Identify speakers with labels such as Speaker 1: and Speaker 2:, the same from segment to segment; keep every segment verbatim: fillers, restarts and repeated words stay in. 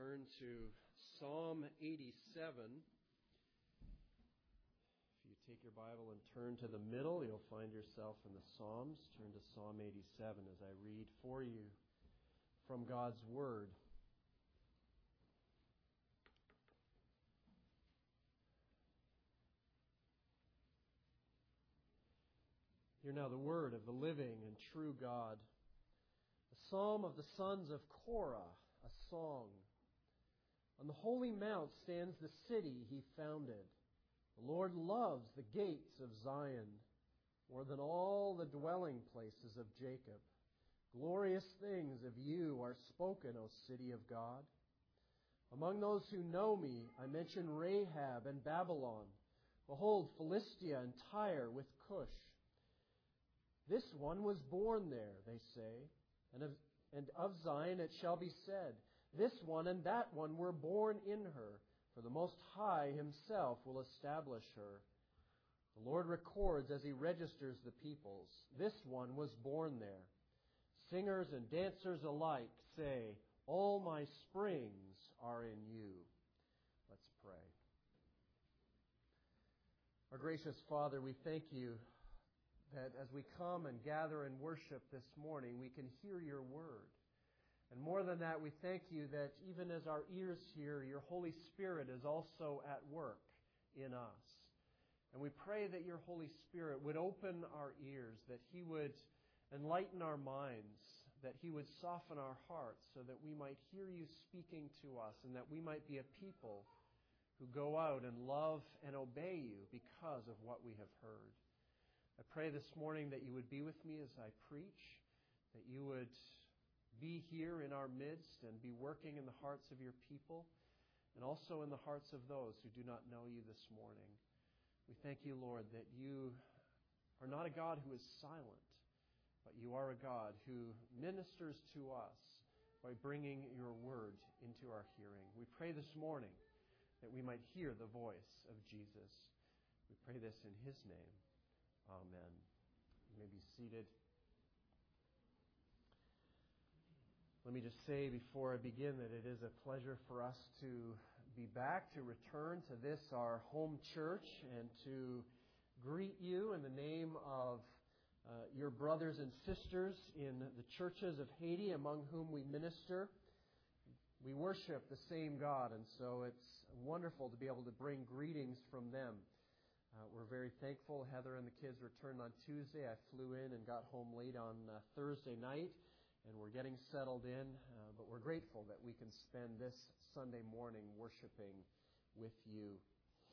Speaker 1: turn to Psalm eighty-seven. If you take your Bible and turn to the middle, you'll find yourself in the Psalms. Turn to Psalm eighty-seven as I read for you from God's Word. Hear now the word of the living and true God. A psalm of the sons of Korah, a song. On the holy mount stands the city he founded. The Lord loves the gates of Zion more than all the dwelling places of Jacob. Glorious things of you are spoken, O city of God. Among those who know me, I mention Rahab and Babylon. Behold, Philistia and Tyre with Cush. This one was born there, they say, and of, and of Zion it shall be said, this one and that one were born in her, for the Most High himself will establish her. The Lord records as he registers the peoples, this one was born there. Singers and dancers alike say, all my springs are in you. Let's pray. Our gracious Father, we thank you that as we come and gather and worship this morning, we can hear your word. And more than that, we thank you that even as our ears hear, your Holy Spirit is also at work in us. And we pray that your Holy Spirit would open our ears, that he would enlighten our minds, that he would soften our hearts so that we might hear you speaking to us and that we might be a people who go out and love and obey you because of what we have heard. I pray this morning that you would be with me as I preach, that you would be here in our midst and be working in the hearts of your people and also in the hearts of those who do not know you this morning. We thank you, Lord, that you are not a God who is silent, but you are a God who ministers to us by bringing your word into our hearing. We pray this morning that we might hear the voice of Jesus. We pray this in his name. Amen. You may be seated. Let me just say before I begin that it is a pleasure for us to be back, to return to this, our home church, and to greet you in the name of uh, your brothers and sisters in the churches of Haiti, among whom we minister. We worship the same God, and so it's wonderful to be able to bring greetings from them. Uh, we're very thankful. Heather and the kids returned on Tuesday. I flew in and got home late on uh, Thursday night, and we're getting settled in. Uh, but we're grateful that we can spend this Sunday morning worshiping with you.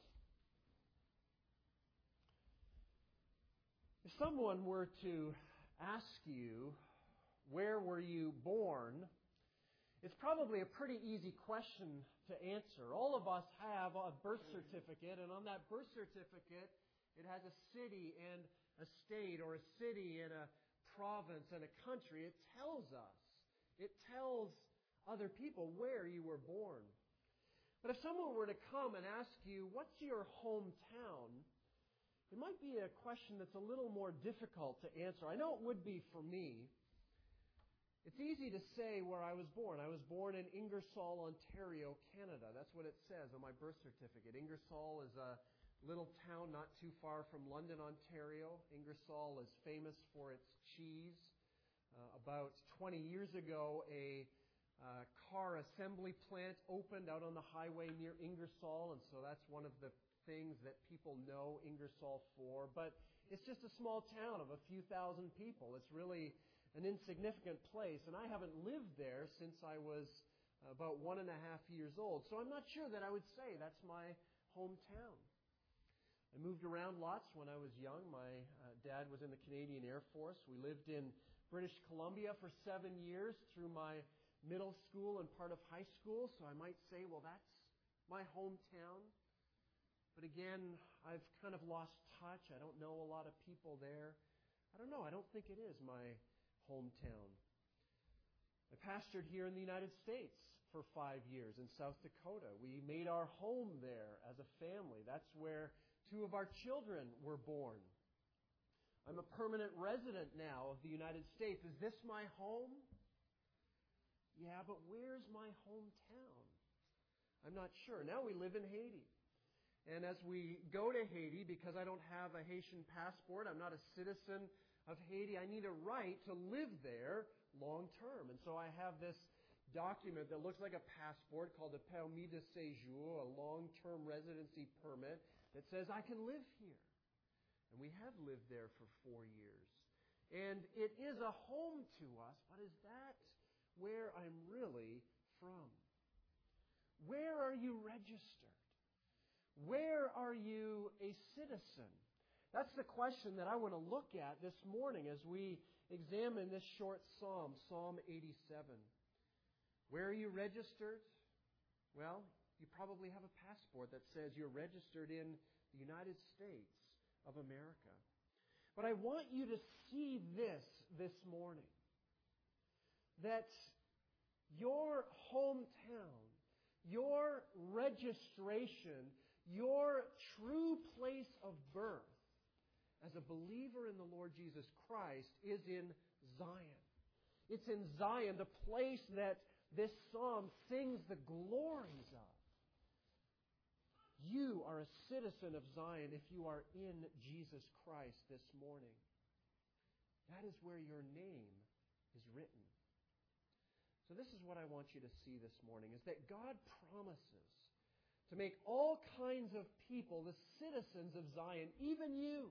Speaker 1: If someone were to ask you, where were you born? It's probably a pretty easy question to answer. All of us have a birth certificate, and on that birth certificate, it has a city and a state, or a city and a province and a country. It tells us, it tells other people where you were born. But if someone were to come and ask you, what's your hometown? It might be a question that's a little more difficult to answer. I know it would be for me. It's easy to say where I was born. I was born in Ingersoll, Ontario, Canada. That's what it says on my birth certificate. Ingersoll is a little town not too far from London, Ontario. Ingersoll is famous for its cheese. Uh, about twenty years ago, a uh, car assembly plant opened out on the highway near Ingersoll, and so that's one of the things that people know Ingersoll for. But it's just a small town of a few thousand people. It's really an insignificant place, and I haven't lived there since I was about one and a half years old. So I'm not sure that I would say that's my hometown. I moved around lots when I was young. My uh, dad was in the Canadian Air Force. We lived in British Columbia for seven years through my middle school and part of high school. So I might say, well, that's my hometown. But again, I've kind of lost touch. I don't know a lot of people there. I don't know. I don't think it is my hometown. I pastored here in the United States for five years in South Dakota. We made our home there as a family. That's where two of our children were born. I'm a permanent resident now of the United States. Is this my home? Yeah, but where's my hometown? I'm not sure. Now we live in Haiti. And as we go to Haiti, because I don't have a Haitian passport, I'm not a citizen of Haiti, I need a right to live there long term. And so I have this document that looks like a passport called a permis de séjour, a long-term residency permit that says I can live here. And we have lived there for four years. And it is a home to us, but is that where I'm really from? Where are you registered? Where are you a citizen? That's the question that I want to look at this morning as we examine this short psalm, Psalm eighty-seven. Where are you registered? Well, you probably have a passport that says you're registered in the United States of America. But I want you to see this this morning. That your hometown, your registration, your true place of birth as a believer in the Lord Jesus Christ is in Zion. It's in Zion, the place that this psalm sings the glories of. You are a citizen of Zion if you are in Jesus Christ this morning. That is where your name is written. So this is what I want you to see this morning, is that God promises to make all kinds of people the citizens of Zion, even you.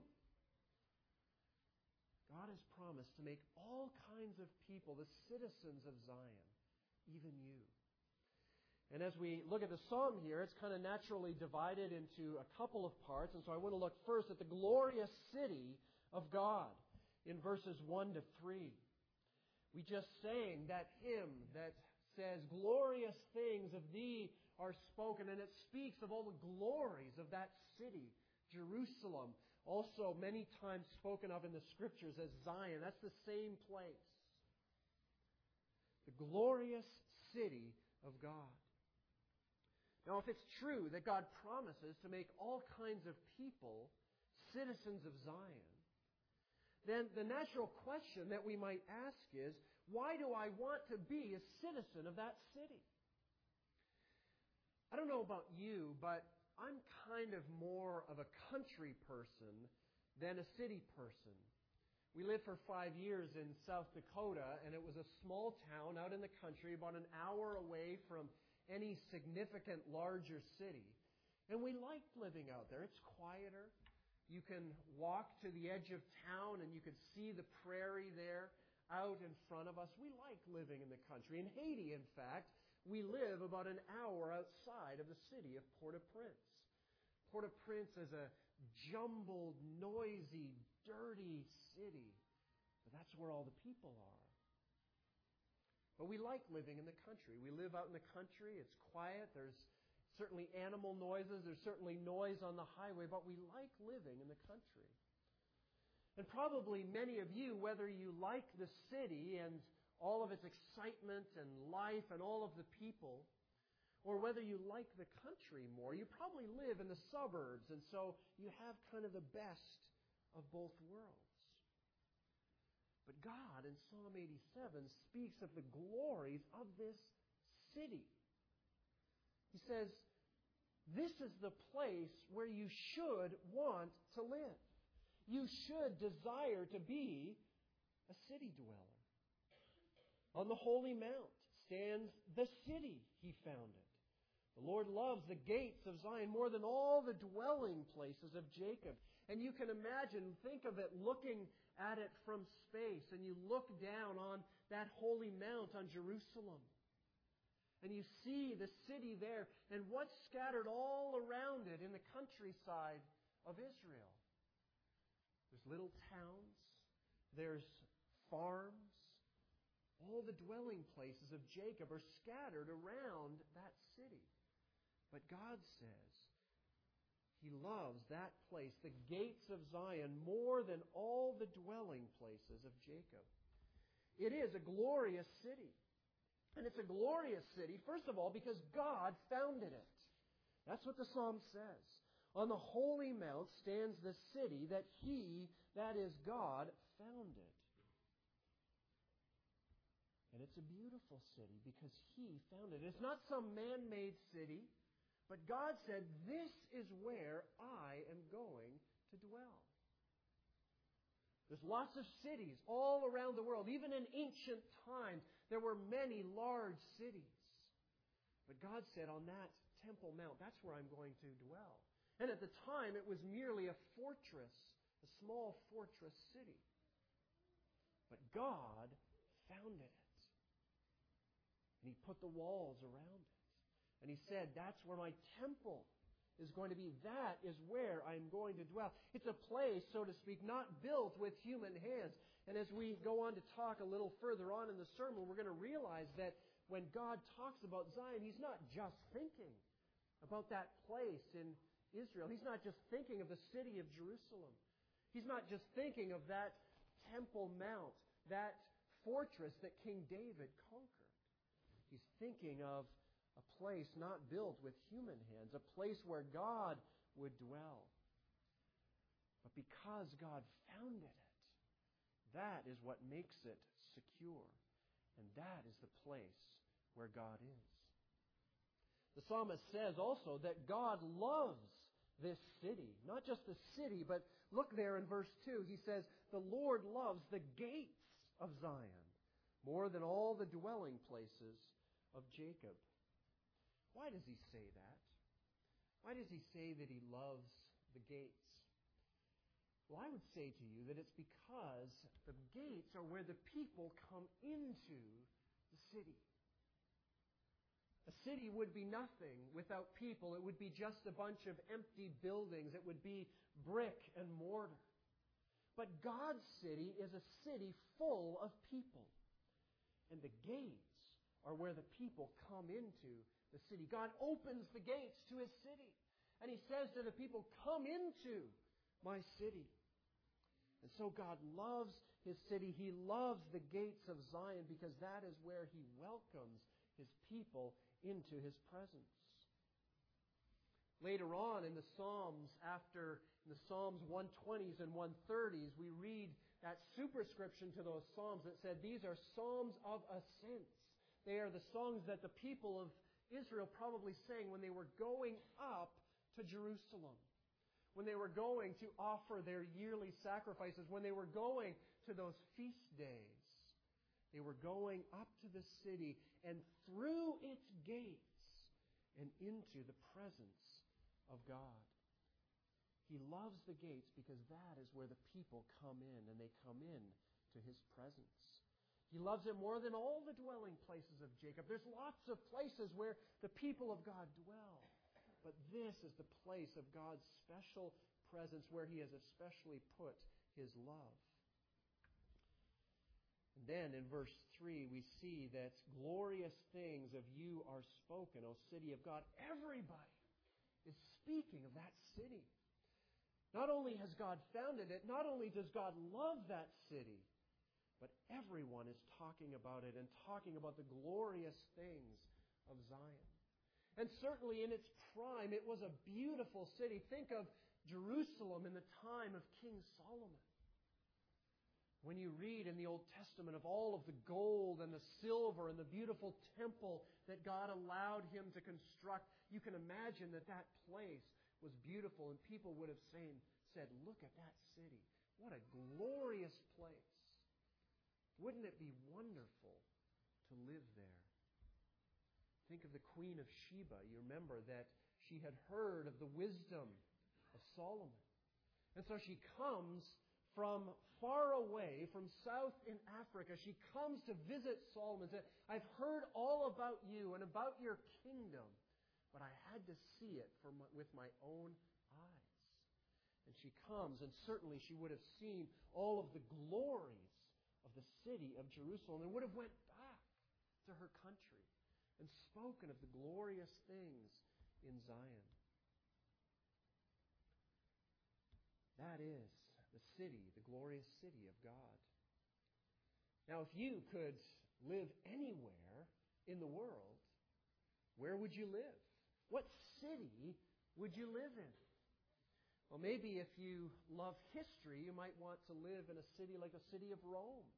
Speaker 1: God has promised to make all kinds of people the citizens of Zion, even you. And as we look at the psalm here, it's kind of naturally divided into a couple of parts. And so I want to look first at the glorious city of God in verses one to three. We just sang that hymn that says, glorious things of thee are spoken. And it speaks of all the glories of that city, Jerusalem. Also many times spoken of in the Scriptures as Zion. That's the same place. The glorious city of God. Now, if it's true that God promises to make all kinds of people citizens of Zion, then the natural question that we might ask is, why do I want to be a citizen of that city? I don't know about you, but I'm kind of more of a country person than a city person. We lived for five years in South Dakota, and it was a small town out in the country, about an hour away from any significant larger city. And we liked living out there. It's quieter. You can walk to the edge of town and you can see the prairie there out in front of us. We like living in the country. In Haiti, in fact, we live about an hour outside of the city of Port-au-Prince. Port-au-Prince is a jumbled, noisy, dirty city. But that's where all the people are. But we like living in the country. We live out in the country. It's quiet. There's certainly animal noises. There's certainly noise on the highway. But we like living in the country. And probably many of you, whether you like the city and all of its excitement and life and all of the people, or whether you like the country more, you probably live in the suburbs. And so you have kind of the best of both worlds. But God, in Psalm eighty-seven, speaks of the glories of this city. He says, this is the place where you should want to live. You should desire to be a city dweller. On the holy mount stands the city He founded. The Lord loves the gates of Zion more than all the dwelling places of Jacob. And you can imagine, think of it looking at it from space, and you look down on that holy mount on Jerusalem. And you see the city there, and what's scattered all around it in the countryside of Israel. There's little towns, there's farms. All the dwelling places of Jacob are scattered around that city. But God says He loves that place, the gates of Zion, more than all the dwelling places of Jacob. It is a glorious city. And it's a glorious city, first of all, because God founded it. That's what the psalm says. On the holy mount stands the city that He, that is God, founded. And it's a beautiful city because He founded it. It's not some man-made city. But God said, this is where I am going to dwell. There's lots of cities all around the world. Even in ancient times, there were many large cities. But God said, on that Temple Mount, that's where I'm going to dwell. And at the time, it was merely a fortress, a small fortress city. But God founded it. And He put the walls around it. And He said, that's where my temple is going to be. That is where I'm going to dwell. It's a place, so to speak, not built with human hands. And as we go on to talk a little further on in the sermon, we're going to realize that when God talks about Zion, He's not just thinking about that place in Israel. He's not just thinking of the city of Jerusalem. He's not just thinking of that Temple Mount, that fortress that King David conquered. He's thinking of a place not built with human hands, a place where God would dwell. But because God founded it, that is what makes it secure. And that is the place where God is. The psalmist says also that God loves this city. Not just the city, but look there in verse two. He says, the Lord loves the gates of Zion more than all the dwelling places of Jacob. Why does He say that? Why does He say that He loves the gates? Well, I would say to you that it's because the gates are where the people come into the city. A city would be nothing without people. It would be just a bunch of empty buildings. It would be brick and mortar. But God's city is a city full of people. And the gates are where the people come into the city. God opens the gates to His city. And He says to the people, come into my city. And so God loves His city. He loves the gates of Zion because that is where He welcomes His people into His presence. Later on in the Psalms, after in the Psalms one twenties and one thirties, we read that superscription to those Psalms that said, these are Psalms of ascents. They are the songs that the people of Israel probably sang when they were going up to Jerusalem, when they were going to offer their yearly sacrifices, when they were going to those feast days. They were going up to the city and through its gates and into the presence of God. He loves the gates because that is where the people come in, and they come in to His presence. He loves it more than all the dwelling places of Jacob. There's lots of places where the people of God dwell. But this is the place of God's special presence where He has especially put His love. And then in verse three, we see that glorious things of you are spoken, O city of God. Everybody is speaking of that city. Not only has God founded it, not only does God love that city, but everyone is talking about it and talking about the glorious things of Zion. And certainly in its prime, it was a beautiful city. Think of Jerusalem in the time of King Solomon. When you read in the Old Testament of all of the gold and the silver and the beautiful temple that God allowed him to construct, you can imagine that that place was beautiful, and people would have seen, said, look at that city. What a glorious place. Wouldn't it be wonderful to live there? Think of the Queen of Sheba. You remember that she had heard of the wisdom of Solomon. And so she comes from far away, from south in Africa. She comes to visit Solomon and said, I've heard all about you and about your kingdom, but I had to see it for my, with my own eyes. And she comes, and certainly she would have seen all of the glories of the city of Jerusalem and would have went back to her country and spoken of the glorious things in Zion. That is the city, the glorious city of God. Now, if you could live anywhere in the world, where would you live? What city would you live in? Well, maybe if you love history, you might want to live in a city like the city of Rome.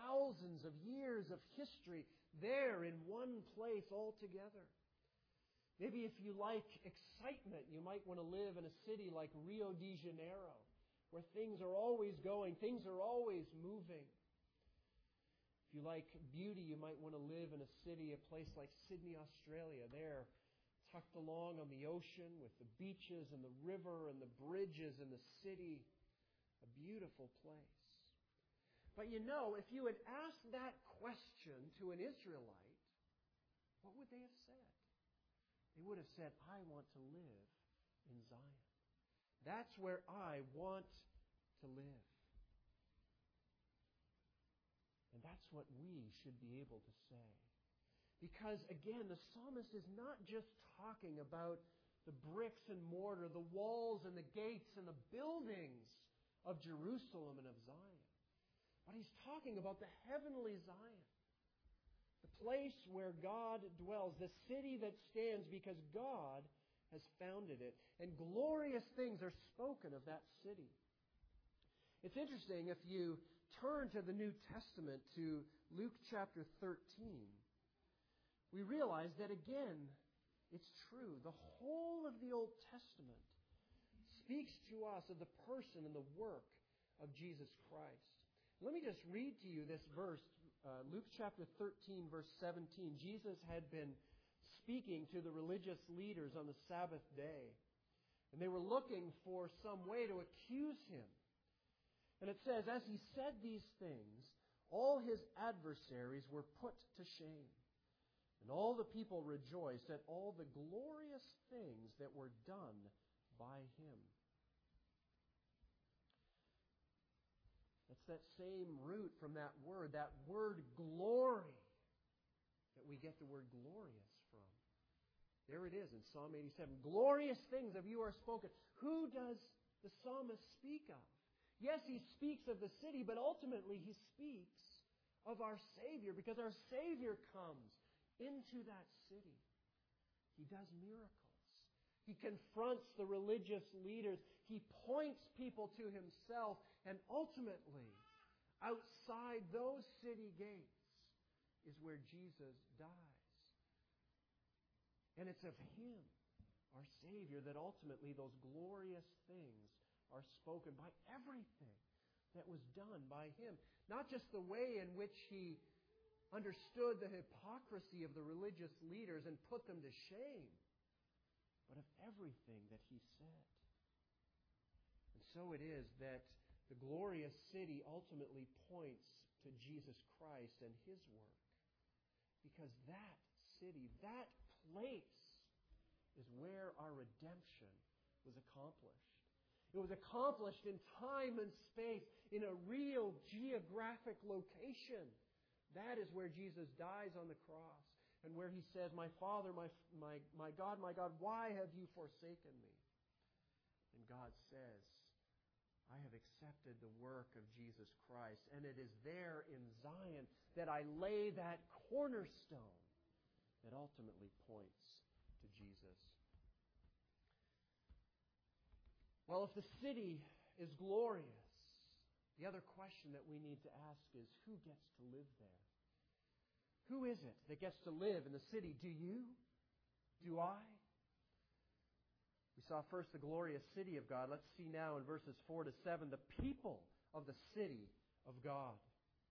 Speaker 1: Thousands of years of history there in one place all together. Maybe if you like excitement, you might want to live in a city like Rio de Janeiro, where things are always going, things are always moving. If you like beauty, you might want to live in a city, a place like Sydney, Australia. There, tucked along on the ocean with the beaches and the river and the bridges and the city. A beautiful place. But you know, if you had asked that question to an Israelite, what would they have said? They would have said, I want to live in Zion. That's where I want to live. And that's what we should be able to say. Because, again, the psalmist is not just talking about the bricks and mortar, the walls and the gates and the buildings of Jerusalem and of Zion. But he's talking about the heavenly Zion. The place where God dwells, the city that stands because God has founded it. And glorious things are spoken of that city. It's interesting, if you turn to the New Testament, to Luke chapter thirteen, we realize that again, it's true. The whole of the Old Testament speaks to us of the person and the work of Jesus Christ. Let me just read to you this verse, uh, Luke chapter thirteen, verse seventeen. Jesus had been speaking to the religious leaders on the Sabbath day, and they were looking for some way to accuse Him. And it says, as He said these things, all His adversaries were put to shame. And all the people rejoiced at all the glorious things that were done by Him. That's that same root from that word, that word glory, that we get the word glorious from. There it is in Psalm eighty-seven. Glorious things of you are spoken. Who does the psalmist speak of? Yes, he speaks of the city, but ultimately he speaks of our Savior, because our Savior comes into that city. He does miracles. He confronts the religious leaders. He points people to Himself. And ultimately, outside those city gates is where Jesus dies. And it's of Him, our Savior, that ultimately those glorious things are spoken, by everything that was done by Him. Not just the way in which He understood the hypocrisy of the religious leaders and put them to shame, but of everything that He said. And so it is that the glorious city ultimately points to Jesus Christ and His work. Because that city, that place, is where our redemption was accomplished. It was accomplished in time and space, in a real geographic location. That is where Jesus dies on the cross, and where He says, My Father, my, my, my God, my God, why have you forsaken me? And God says, I have accepted the work of Jesus Christ, and it is there in Zion that I lay that cornerstone that ultimately points to Jesus. Well, if the city is glorious, the other question that we need to ask is, who gets to live there? Who is it that gets to live in the city? Do you? Do I? We saw first the glorious city of God. Let's see now in verses four to seven the people of the city of God.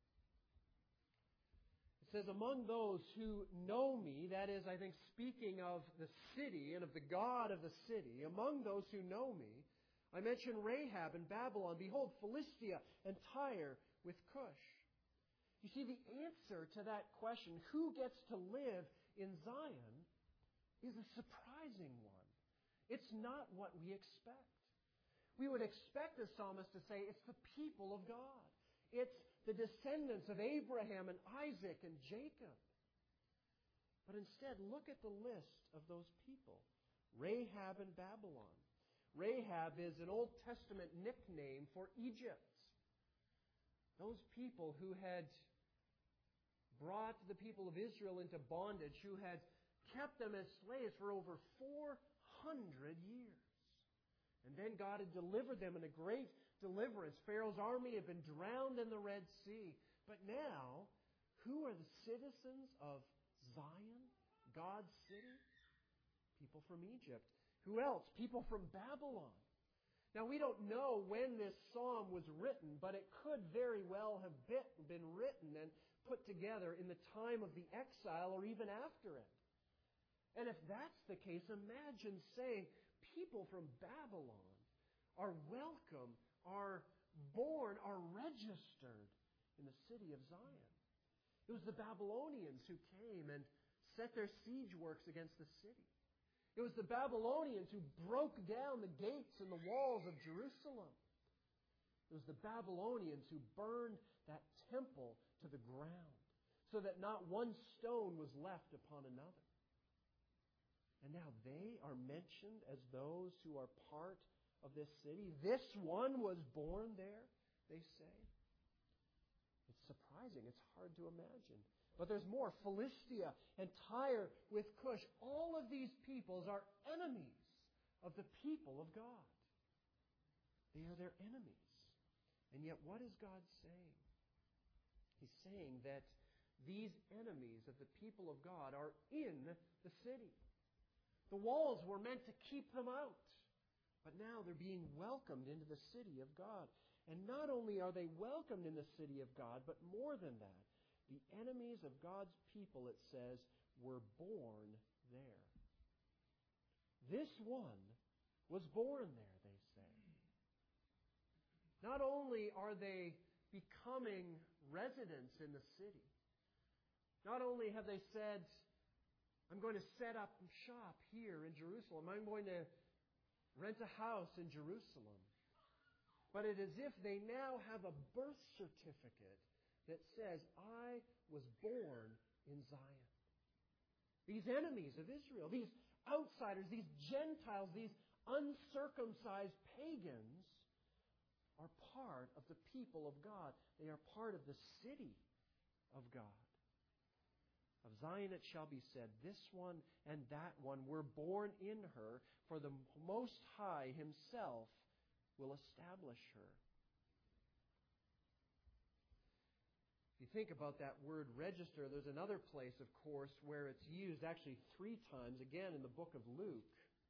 Speaker 1: It says, among those who know me, that is, I think, speaking of the city and of the God of the city, among those who know me, I mention Rahab and Babylon. Behold, Philistia and Tyre with Cush. You see, the answer to that question, who gets to live in Zion, is a surprising one. It's not what we expect. We would expect the psalmist to say it's the people of God. It's the descendants of Abraham and Isaac and Jacob. But instead, look at the list of those people. Rahab and Babylon. Rahab is an Old Testament nickname for Egypt. Those people who had brought the people of Israel into bondage, who had kept them as slaves for over four hundred years. And then God had delivered them in a great deliverance. Pharaoh's army had been drowned in the Red Sea. But now, who are the citizens of Zion, God's city? people from Egypt. Who else? People from Babylon. Now, we don't know when this psalm was written, but it could very well have been written and put together in the time of the exile or even after it. And if that's the case, imagine saying people from Babylon are welcome, are born, are registered in the city of Zion. It was the Babylonians who came and set their siege works against the city. It was the Babylonians who broke down the gates and the walls of Jerusalem. It was the Babylonians who burned that temple to the ground so that not one stone was left upon another. And now they are mentioned as those who are part of this city. This one was born there, they say. It's surprising. It's hard to imagine. But there's more. Philistia and Tyre with Cush. All of these peoples are enemies of the people of God. They are their enemies. And yet what is God saying? He's saying that these enemies of the people of God are in the city. The walls were meant to keep them out. But now they're being welcomed into the city of God. And not only are they welcomed in the city of God, but more than that, the enemies of God's people, it says, were born there. This one was born there, they say. Not only are they becoming residents in the city, not only have they said, I'm going to set up shop here in Jerusalem, I'm going to rent a house in Jerusalem, but it is as if they now have a birth certificate that says, I was born in Zion. These enemies of Israel, these outsiders, these Gentiles, these uncircumcised pagans are part of the people of God. They are part of the city of God. Of Zion it shall be said, this one and that one were born in her, for the Most High Himself will establish her. If you think about that word register, there's another place, of course, where it's used actually three times, again in the book of Luke.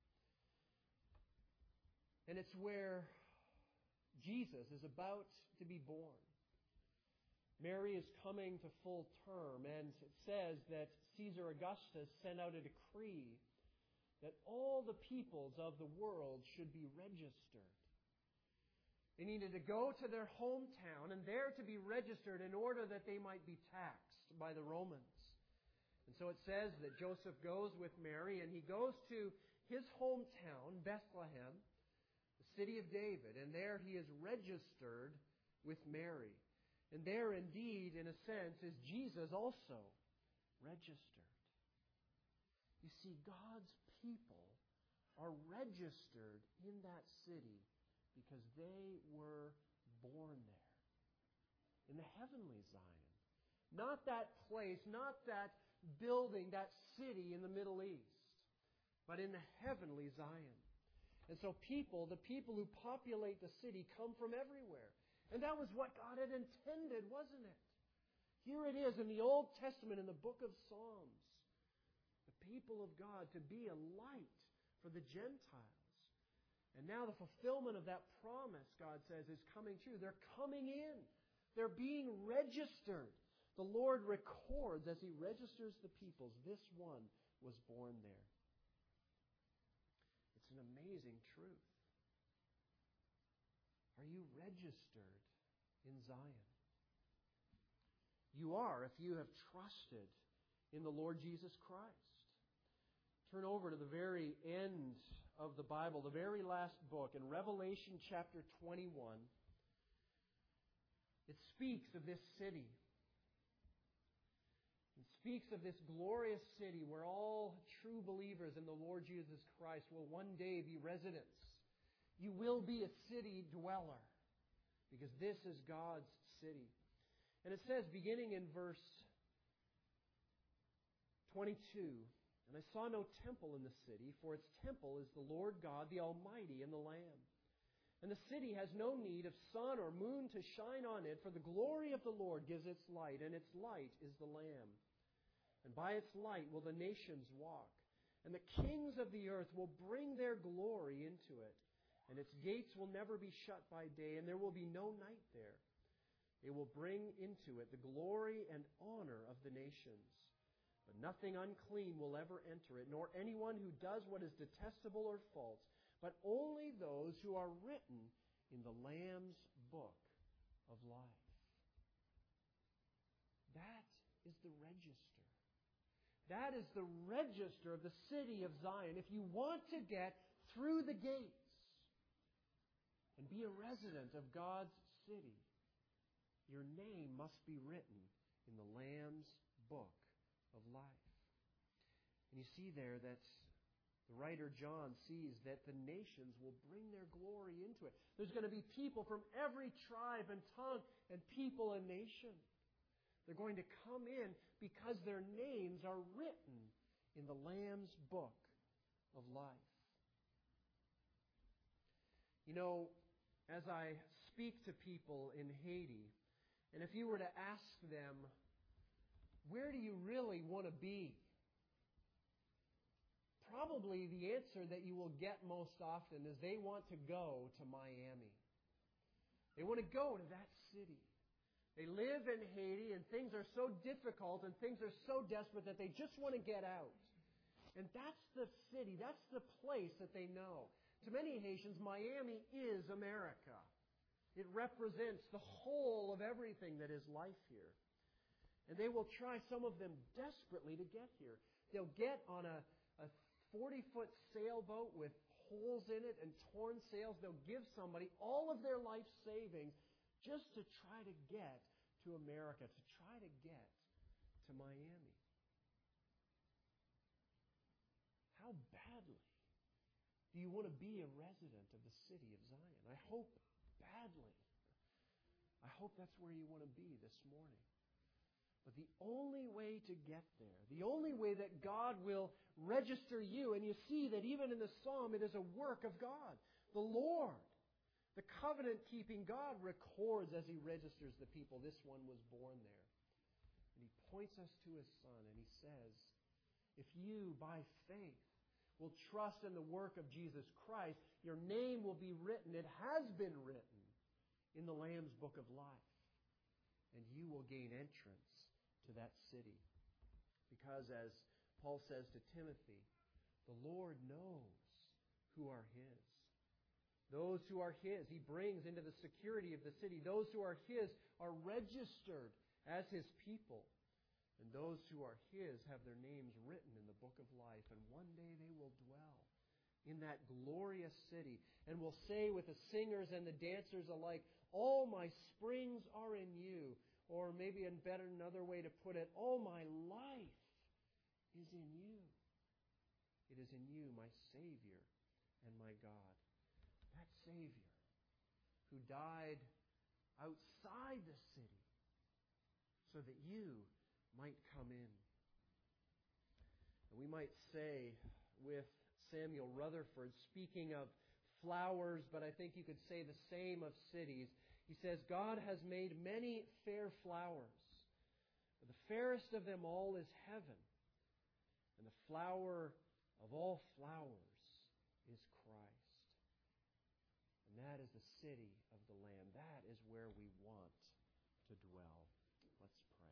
Speaker 1: And it's where Jesus is about to be born. Mary is coming to full term, and it says that Caesar Augustus sent out a decree that all the peoples of the world should be registered. They needed to go to their hometown and there to be registered in order that they might be taxed by the Romans. And so it says that Joseph goes with Mary and he goes to his hometown, Bethlehem, the city of David, and there he is registered with Mary. And there indeed, in a sense, is Jesus also registered. You see, God's people are registered in that city because they were born there. In the heavenly Zion. Not that place, not that building, that city in the Middle East, but in the heavenly Zion. And so people, the people who populate the city, come from everywhere. And that was what God had intended, wasn't it? Here it is in the Old Testament, in the book of Psalms. The people of God to be a light for the Gentiles. And now the fulfillment of that promise, God says, is coming true. They're coming in. They're being registered. The Lord records as He registers the peoples, this one was born there. It's an amazing truth. Are you registered in Zion? You are if you have trusted in the Lord Jesus Christ. Turn over to the very end of the Bible, the very last book, in Revelation chapter twenty-one. It speaks of this city. It speaks of this glorious city where all true believers in the Lord Jesus Christ will one day be residents. You will be a city dweller because this is God's city. And it says, beginning in verse twenty-two, and I saw no temple in the city, for its temple is the Lord God, the Almighty, and the Lamb. And the city has no need of sun or moon to shine on it, for the glory of the Lord gives its light, and its light is the Lamb. And by its light will the nations walk.
Speaker 2: And the kings of the earth will bring their glory into it. And its gates will never be shut by day, and there will be no night there. They will bring into it the glory and honor of the nations. But nothing unclean will ever enter it, nor anyone who does what is detestable or false, but only those who are written in the Lamb's book of life. That is the register. That is the register of the city of Zion. If you want to get through the gates and be a resident of God's city, your name must be written in the Lamb's book of life. And you see there that the writer John sees that the nations will bring their glory into it. There's going to be people from every tribe and tongue and people and nation. They're going to come in because their names are written in the Lamb's book of life. You know, as I speak to people in Haiti, and if you were to ask them, where do you really want to be? Probably the answer that you will get most often is they want to go to Miami. They want to go to that city. They live in Haiti and things are so difficult and things are so desperate that they just want to get out. And that's the city, that's the place that they know. To many Haitians, Miami is America. It represents the whole of everything that is life here. And they will try, some of them desperately, to get here. They'll get on a, a forty-foot sailboat with holes in it and torn sails. They'll give somebody all of their life savings just to try to get to America, to try to get to Miami. How badly do you want to be a resident of the city of Zion? I hope badly. I hope that's where you want to be this morning. But the only way to get there, the only way that God will register you, and you see that even in the psalm it is a work of God. The Lord, the covenant-keeping God, records as He registers the people. This one was born there. And He points us to His Son and He says, if you, by faith, will trust in the work of Jesus Christ, your name will be written, it has been written, in the Lamb's book of life. And you will gain entrance to that city. Because as Paul says to Timothy, the Lord knows who are His. Those who are His, He brings into the security of the city. Those who are His are registered as His people. And those who are His have their names written in the book of life. And one day they will dwell in that glorious city and will say with the singers and the dancers alike, all my springs are in you. Or maybe in better another way to put it, all my life is in you. It is in you, my Savior and my God. That Savior who died outside the city so that you might come in. And we might say with Samuel Rutherford, speaking of flowers, but I think you could say the same of cities. He says, God has made many fair flowers, but the fairest of them all is heaven. And the flower of all flowers is Christ. And that is the city of the Lamb. That is where we want to dwell. Let's pray.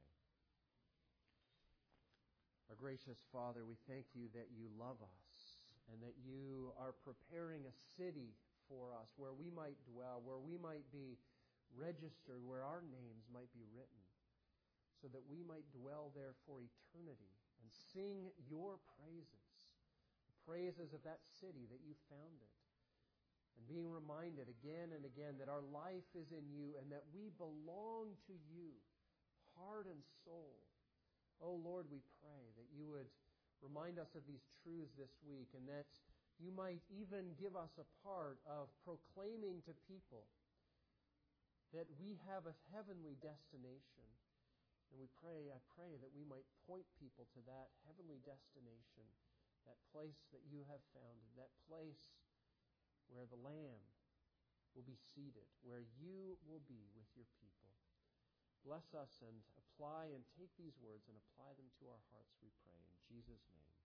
Speaker 2: Our gracious Father, we thank You that You love us and that You are preparing a city for us where we might dwell, where we might be registered, where our names might be written, so that we might dwell there for eternity and sing Your praises, the praises of that city that You founded, and being reminded again and again that our life is in You and that we belong to You, heart and soul. Oh Lord, we pray that You would remind us of these truths this week and that You might even give us a part of proclaiming to people that we have a heavenly destination. And we pray, I pray that we might point people to that heavenly destination, that place that You have founded, that place where the Lamb will be seated, where You will be with Your people. Bless us and apply and take these words and apply them to our hearts, we pray. In Jesus' name.